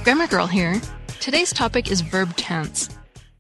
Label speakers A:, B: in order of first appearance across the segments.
A: Grammar Girl here. Today's topic is verb tense.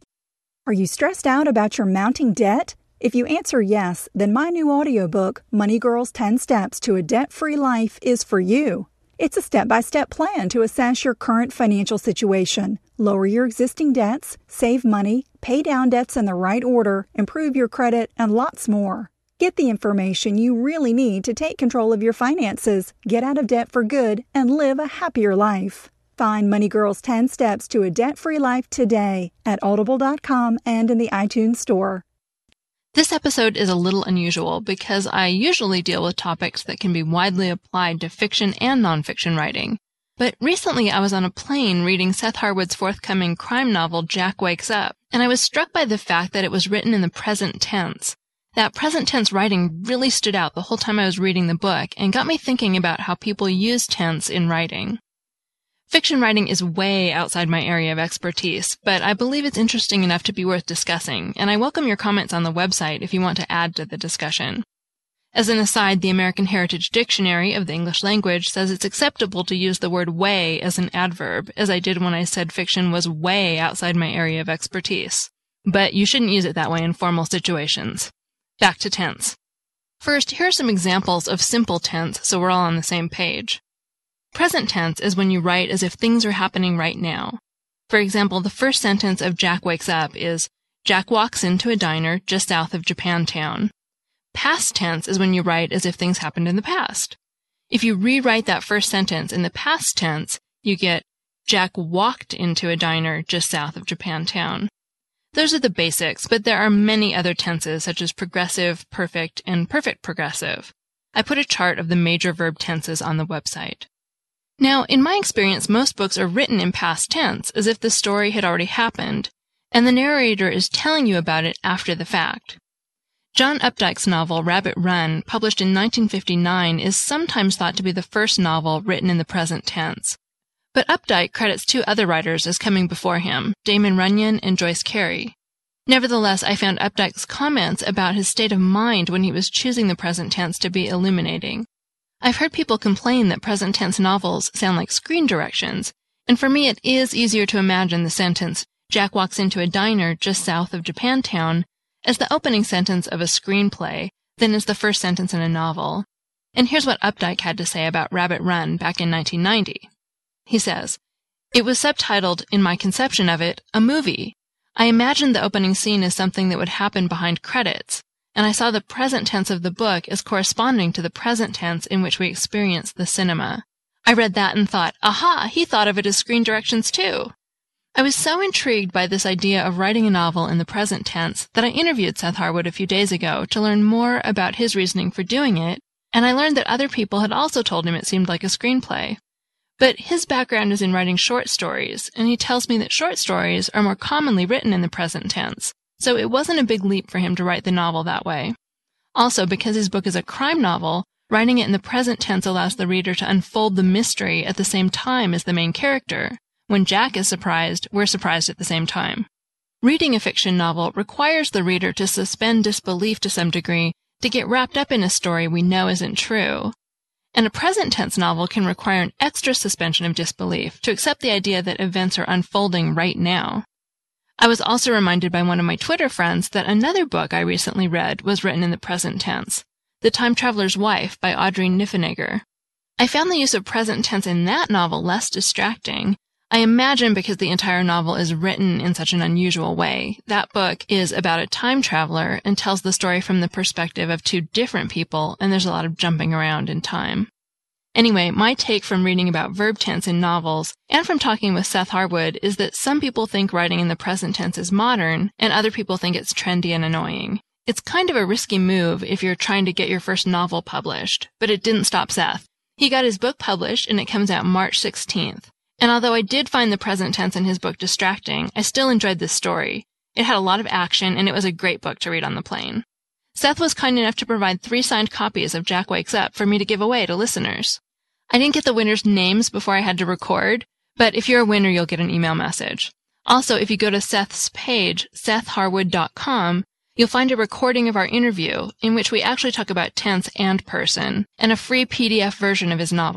B: Are you stressed out about your mounting debt? If you answer yes, then my new audiobook, Money Girl's 10 Steps to a Debt-Free Life, is for you. It's a step-by-step plan to assess your current financial situation, lower your existing debts, save money, pay down debts in the right order, improve your credit, and lots more. Get the information you really need to take control of your finances, get out of debt for good, and live a happier life. Find Money Girl's 10 Steps to a Debt-Free Life today at audible.com and in the iTunes Store.
A: This episode is a little unusual because I usually deal with topics that can be widely applied to fiction and nonfiction writing. But recently I was on a plane reading Seth Harwood's forthcoming crime novel Jack Wakes Up, and I was struck by the fact that it was written in the present tense. That present tense writing really stood out the whole time I was reading the book and got me thinking about how people use tense in writing. Fiction writing is way outside my area of expertise, but I believe it's interesting enough to be worth discussing, and I welcome your comments on the website if you want to add to the discussion. As an aside, the American Heritage Dictionary of the English Language says it's acceptable to use the word way as an adverb, as I did when I said fiction was way outside my area of expertise. But you shouldn't use it that way in formal situations. Back to tense. First, here are some examples of simple tense so we're all on the same page. Present tense is when you write as if things are happening right now. For example, the first sentence of Jack Wakes Up is, Jack walks into a diner just south of Japantown. Past tense is when you write as if things happened in the past. If you rewrite that first sentence in the past tense, you get, Jack walked into a diner just south of Japantown. Those are the basics, but there are many other tenses such as progressive, perfect, and perfect progressive. I put a chart of the major verb tenses on the website. Now, in my experience, most books are written in past tense, as if the story had already happened, and the narrator is telling you about it after the fact. John Updike's novel, Rabbit Run, published in 1959, is sometimes thought to be the first novel written in the present tense. But Updike credits two other writers as coming before him, Damon Runyon and Joyce Carey. Nevertheless, I found Updike's comments about his state of mind when he was choosing the present tense to be illuminating. I've heard people complain that present tense novels sound like screen directions, and for me it is easier to imagine the sentence, Jack walks into a diner just south of Japantown, as the opening sentence of a screenplay than as the first sentence in a novel. And here's what Updike had to say about Rabbit Run back in 1990. He says, It was subtitled, in my conception of it, a movie. I imagined the opening scene as something that would happen behind credits, and I saw the present tense of the book as corresponding to the present tense in which we experience the cinema. I read that and thought, aha, he thought of it as screen directions too. I was so intrigued by this idea of writing a novel in the present tense that I interviewed Seth Harwood a few days ago to learn more about his reasoning for doing it, and I learned that other people had also told him it seemed like a screenplay. But his background is in writing short stories, and he tells me that short stories are more commonly written in the present tense. So it wasn't a big leap for him to write the novel that way. Also, because his book is a crime novel, writing it in the present tense allows the reader to unfold the mystery at the same time as the main character. When Jack is surprised, we're surprised at the same time. Reading a fiction novel requires the reader to suspend disbelief to some degree to get wrapped up in a story we know isn't true. And a present tense novel can require an extra suspension of disbelief to accept the idea that events are unfolding right now. I was also reminded by one of my Twitter friends that another book I recently read was written in the present tense, The Time Traveler's Wife by Audrey Niffenegger. I found the use of present tense in that novel less distracting. I imagine because the entire novel is written in such an unusual way. That book is about a time traveler and tells the story from the perspective of two different people, and there's a lot of jumping around in time. Anyway, my take from reading about verb tense in novels and from talking with Seth Harwood is that some people think writing in the present tense is modern, and other people think it's trendy and annoying. It's kind of a risky move if you're trying to get your first novel published, but it didn't stop Seth. He got his book published, and it comes out March 16th. And although I did find the present tense in his book distracting, I still enjoyed this story. It had a lot of action, and it was a great book to read on the plane. Seth was kind enough to provide 3 signed copies of Jack Wakes Up for me to give away to listeners. I didn't get the winners' names before I had to record, but if you're a winner, you'll get an email message. Also, if you go to Seth's page, sethharwood.com, you'll find a recording of our interview in which we actually talk about tense and person, and a free PDF version of his novel.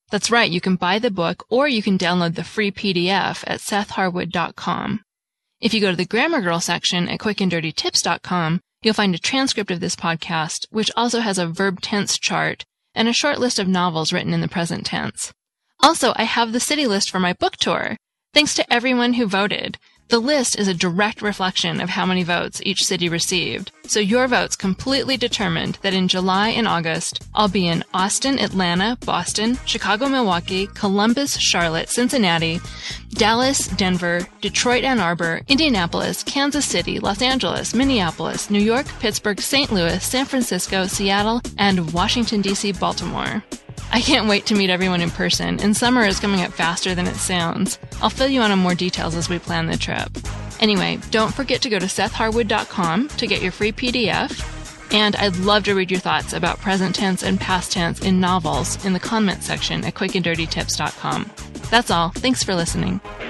A: That's right, you can buy the book or you can download the free PDF at SethHarwood.com. If you go to the Grammar Girl section at quickanddirtytips.com, you'll find a transcript of this podcast, which also has a verb tense chart and a short list of novels written in the present tense. Also, I have the city list for my book tour. Thanks to everyone who voted. The list is a direct reflection of how many votes each city received, so your votes completely determined that in July and August, I'll be in Austin, Atlanta, Boston, Chicago, Milwaukee, Columbus, Charlotte, Cincinnati, Dallas, Denver, Detroit, Ann Arbor, Indianapolis, Kansas City, Los Angeles, Minneapolis, New York, Pittsburgh, St. Louis, San Francisco, Seattle, and Washington, D.C., Baltimore. I can't wait to meet everyone in person, and summer is coming up faster than it sounds. I'll fill you in on more details as we plan the trip. Anyway, don't forget to go to SethHarwood.com to get your free PDF, and I'd love to read your thoughts about present tense and past tense in novels in the comment section at quickanddirtytips.com. That's all. Thanks for listening.